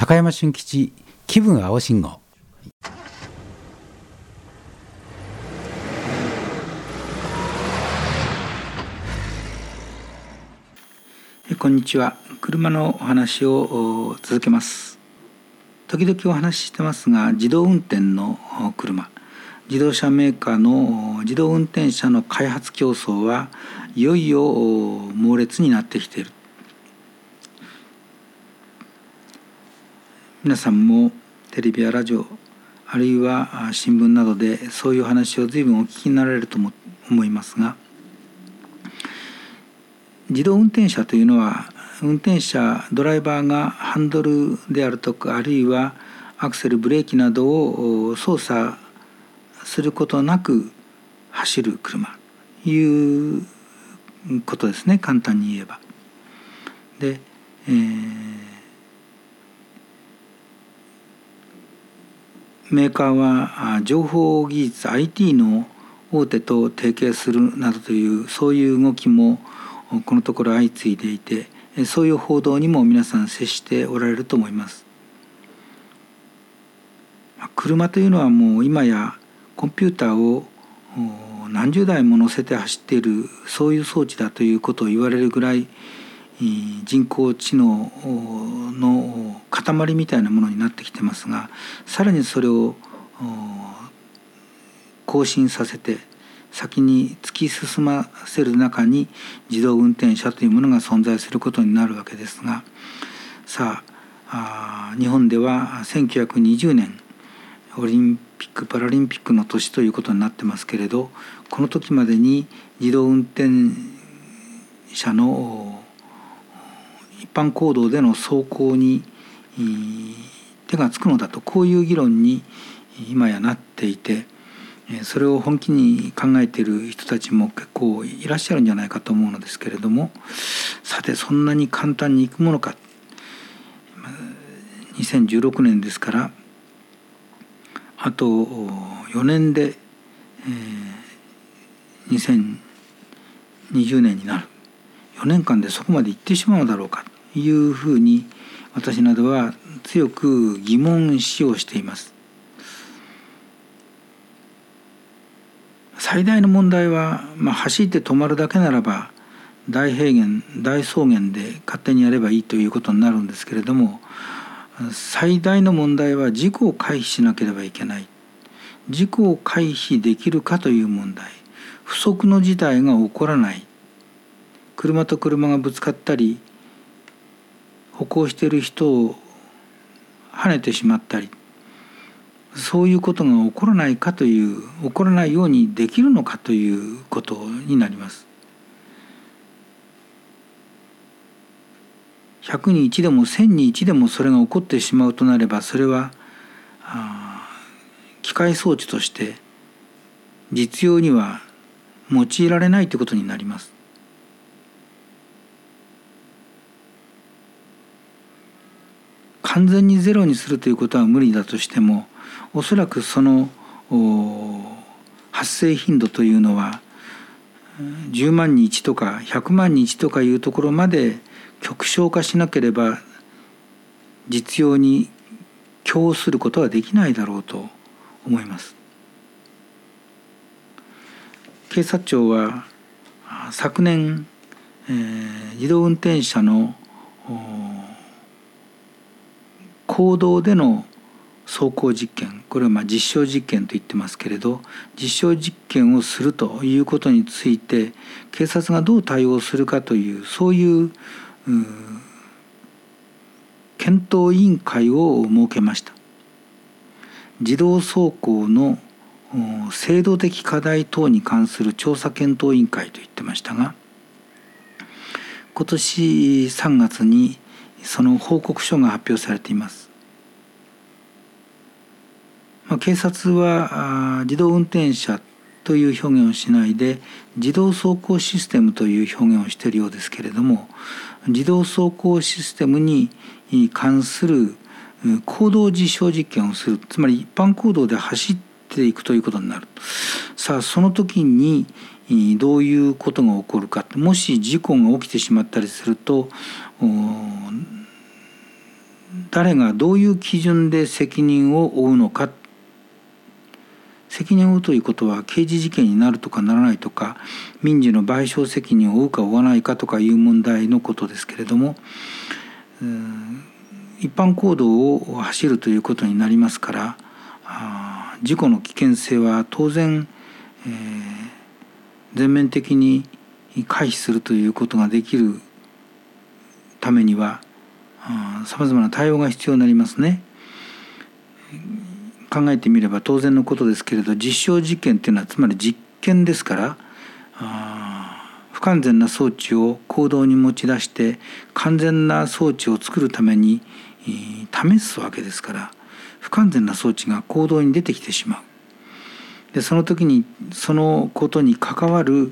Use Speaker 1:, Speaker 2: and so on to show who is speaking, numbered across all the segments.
Speaker 1: 高山俊吉気分青信号。
Speaker 2: こんにちは。車のお話を続けます。時々お話ししてますが、自動運転の車、自動車メーカーの自動運転車の開発競争はいよいよ猛烈になってきている。皆さんもテレビやラジオ、あるいは新聞などでそういう話を随分お聞きになられると思いますが、自動運転車というのは運転者ドライバーがハンドルであるとか、あるいはアクセルブレーキなどを操作することなく走る車ということですね、簡単に言えば。で、メーカーは情報技術 IT の大手と提携するなどというそういう動きもこのところ相次いでいて、そういう報道にも皆さん接しておられると思います。車というのはもう今やコンピューターを何十台も乗せて走っている、そういう装置だということを言われるぐらい人工知能の塊みたいなものになってきてますが、さらにそれを更新させて先に突き進ませる中に自動運転車というものが存在することになるわけですが、さあ日本では1920年オリンピック・パラリンピックの年ということになってますけれど、この時までに自動運転車の一般公道での走行に手がつくのだと、こういう議論に今やなっていて、それを本気に考えている人たちも結構いらっしゃるんじゃないかと思うのですけれども、さてそんなに簡単にいくものか。2016年ですから、あと4年で、2020年になる。4年間でそこまで行ってしまうのだろうかというふうに私などは強く疑問視をしています。最大の問題は、走って止まるだけならば大平原大草原で勝手にやればいいということになるんですけれども、最大の問題は事故を回避しなければいけない。事故を回避できるかという問題、不測の事態が起こらない、車と車がぶつかったり歩行している人を跳ねてしまったり、そういうことが起こらないかという、起こらないようにできるのかということになります。100に1でも1000に1でもそれが起こってしまうとなれば、それは機械装置として実用には用いられないということになります。完全にゼロにするということは無理だとしても、おそらくその発生頻度というのは10万に1とか100万に1とかいうところまで極小化しなければ実用に供することはできないだろうと思います。警察庁は昨年、自動運転車の公道での走行実験、これは実証実験と言ってますけれど、実証実験をするということについて警察がどう対応するかという、そういう検討委員会を設けました。自動走行の制度的課題等に関する調査検討委員会と言ってましたが、今年3月にその報告書が発表されています。警察は自動運転車という表現をしないで自動走行システムという表現をしているようですけれども、自動走行システムに関する公道実証実験をする、つまり一般公道で走っていくということになる。さあその時にどういうことが起こるか、もし事故が起きてしまったりすると誰がどういう基準で責任を負うのか。責任を負うということは刑事事件になるとかならないとか、民事の賠償責任を負うか負わないかとかいう問題のことですけれども、一般公道を走るということになりますから、事故の危険性は当然、全面的に回避するということができるためにはさまざまな対応が必要になりますね。考えてみれば当然のことですけれど、実証実験というのはつまり実験ですから、不完全な装置を公道に持ち出して完全な装置を作るために試すわけですから、不完全な装置が公道に出てきてしまう。でその時にそのことに関わる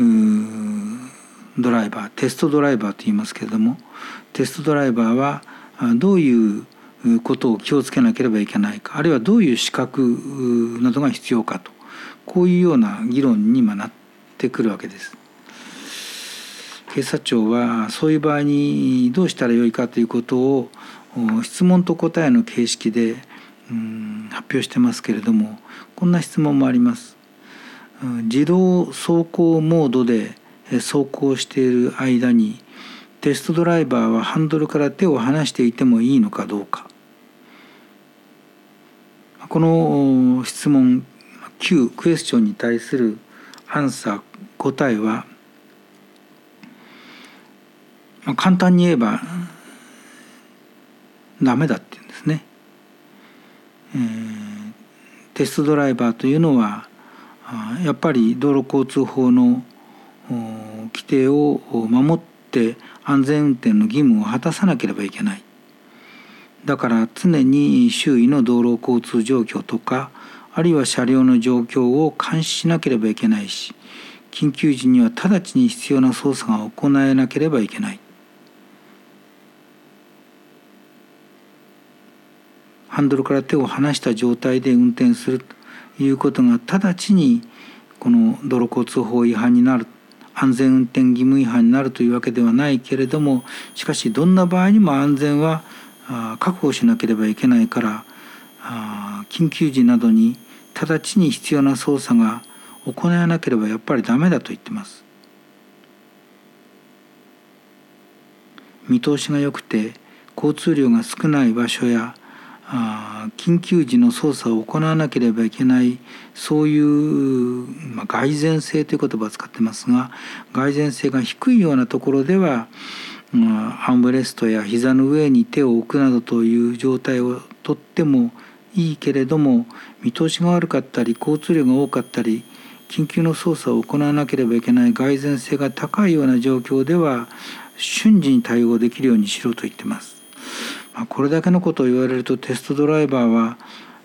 Speaker 2: ドライバー、テストドライバーと言いますけれども、テストドライバーはどういうことを気をつけなければいけないか、あるいはどういう資格などが必要かと、こういうような議論になってくるわけです。警察庁はそういう場合にどうしたらよいかということを質問と答えの形式で発表してますけれども、こんな質問もあります。自動走行モードで走行している間にテストドライバーはハンドルから手を離していてもいいのかどうか。この質問 Q クエスチョンに対するアンサー、答えは簡単に言えばダメだって言うんですね。テストドライバーというのはやっぱり道路交通法の規定を守って安全運転の義務を果たさなければいけない。だから常に周囲の道路交通状況とか、あるいは車両の状況を監視しなければいけないし、緊急時には直ちに必要な操作が行えなければいけない。ハンドルから手を離した状態で運転するということが直ちにこの道路交通法違反になる、安全運転義務違反になるというわけではないけれども、しかしどんな場合にも安全は確保しなければいけないから、緊急時などに直ちに必要な操作が行わなければやっぱりダメだと言ってます。見通しが良くて交通量が少ない場所や緊急時の操作を行わなければいけない、そういう、蓋然性という言葉を使ってますが、蓋然性が低いようなところでは、アームレストや膝の上に手を置くなどという状態をとってもいいけれども、見通しが悪かったり交通量が多かったり緊急の操作を行わなければいけない蓋然性が高いような状況では瞬時に対応できるようにしろと言ってます。これだけのことを言われるとテストドライバーは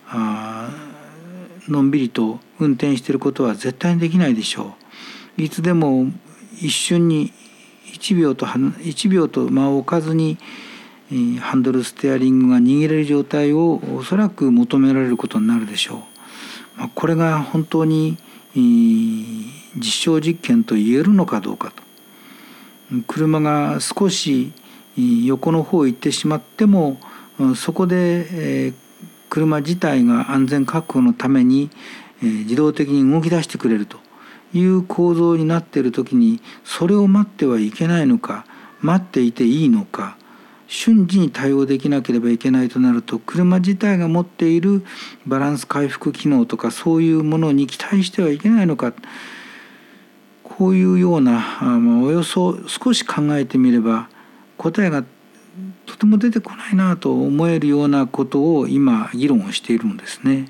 Speaker 2: のんびりと運転していることは絶対にできないでしょう。いつでも一瞬に1秒と間を置かずにハンドルステアリングが握れる状態をおそらく求められることになるでしょう。これが本当に実証実験と言えるのかどうかと。車が少し横の方へ行ってしまってもそこで車自体が安全確保のために自動的に動き出してくれるという構造になっているときに、それを待ってはいけないのか、待っていていいのか、瞬時に対応できなければいけないとなると、車自体が持っているバランス回復機能とかそういうものに期待してはいけないのか、こういうようなおよそ少し考えてみれば答えがとても出てこないなと思えるようなことを今議論をしているのですね。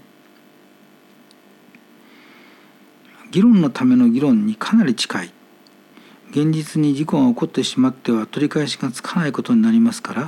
Speaker 2: 議論のための議論にかなり近い。現実に事故が起こってしまっては取り返しがつかないことになりますから、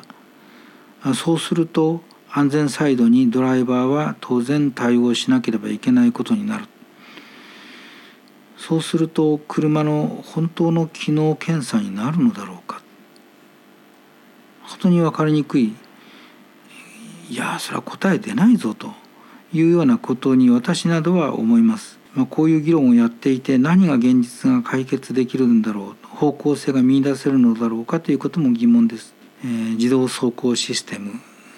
Speaker 2: そうすると安全サイドにドライバーは当然対応しなければいけないことになる。そうすると車の本当の機能検査になるのだろうか。本当に分かりにくい、いやそれは答え出ないぞというようなことに私などは思います。こういう議論をやっていて何が現実が解決できるんだろう、方向性が見出せるのだろうかということも疑問です。自動走行システム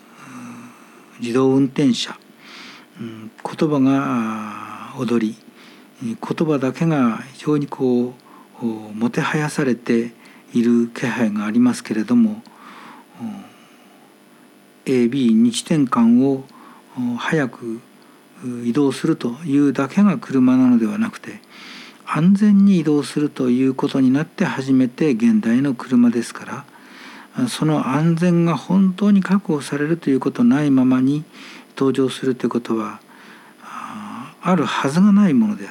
Speaker 2: 自動運転車、言葉が踊り、言葉だけが非常にもてはやされている気配がありますけれども、A、B2地点間を早く移動するというだけが車なのではなくて、安全に移動するということになって初めて現代の車ですから、その安全が本当に確保されるということないままに登場するということはあるはずがないものです。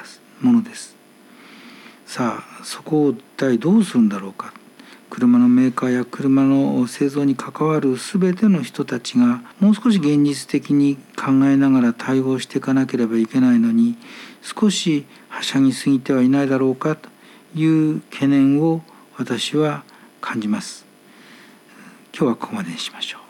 Speaker 2: さあそこを一体どうするんだろうか。車のメーカーや車の製造に関わる全ての人たちがもう少し現実的に考えながら対応していかなければいけないのに、少しはしゃぎすぎてはいないだろうかという懸念を私は感じます。今日はここまでにしましょう。